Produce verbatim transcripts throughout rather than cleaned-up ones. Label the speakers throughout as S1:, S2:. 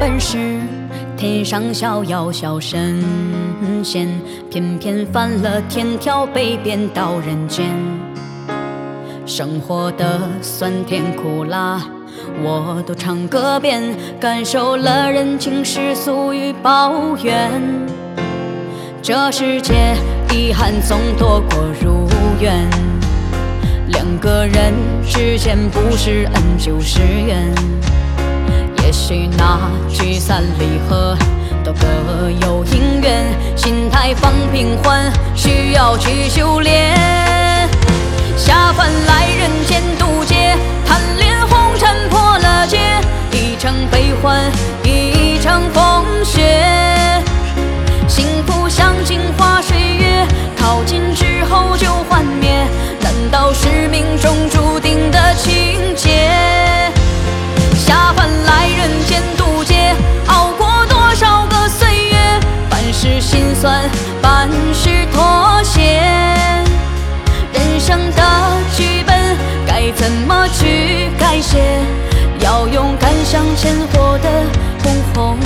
S1: 本事，天上逍遥小神仙，偏偏犯了天条，被贬到人间。生活的酸甜苦辣，我都尝个遍，感受了人情世俗与抱怨。这世界遗憾总多过如愿，两个人之间不是恩就是怨。也许那聚散离合都各有因缘，心态放平缓，需要去修炼。下凡来人间渡劫，贪恋红尘破了戒，一场悲欢，一场风雪。幸福像镜花水月，靠近之后就幻灭，难道是命中注定的情节？下凡来人间渡劫，熬过多少个岁月，半是心酸，半是妥协。人生的剧本该怎么去改写？要勇敢向前，活得轰轰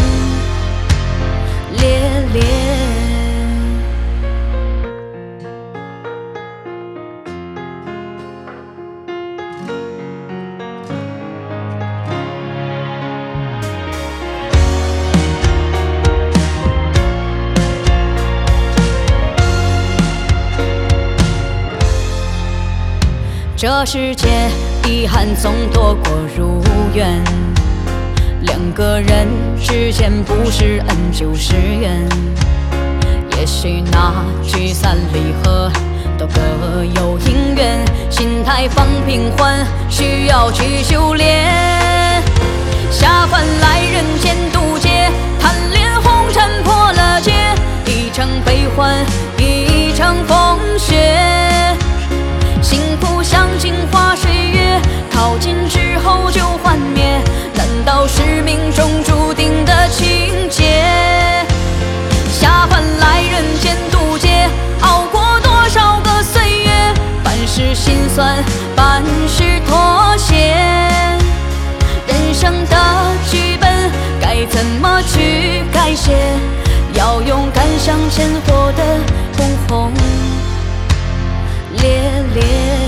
S1: 烈烈。这世界遗憾总多过如愿，两个人之间不是恩就是怨。也许那聚散离合都各有因缘，心态放平缓，需要去修炼。下凡来人间渡劫，贪恋红尘破了戒，一场悲欢，一场风雪。幸福像镜花水月，靠近之后就幻灭，难道是命中注定的情节？下凡来人间渡劫，熬过多少个岁月，半是心酸，半是妥协。人生的剧本该怎么去改写？要勇敢向前，活得轰轰烈烈。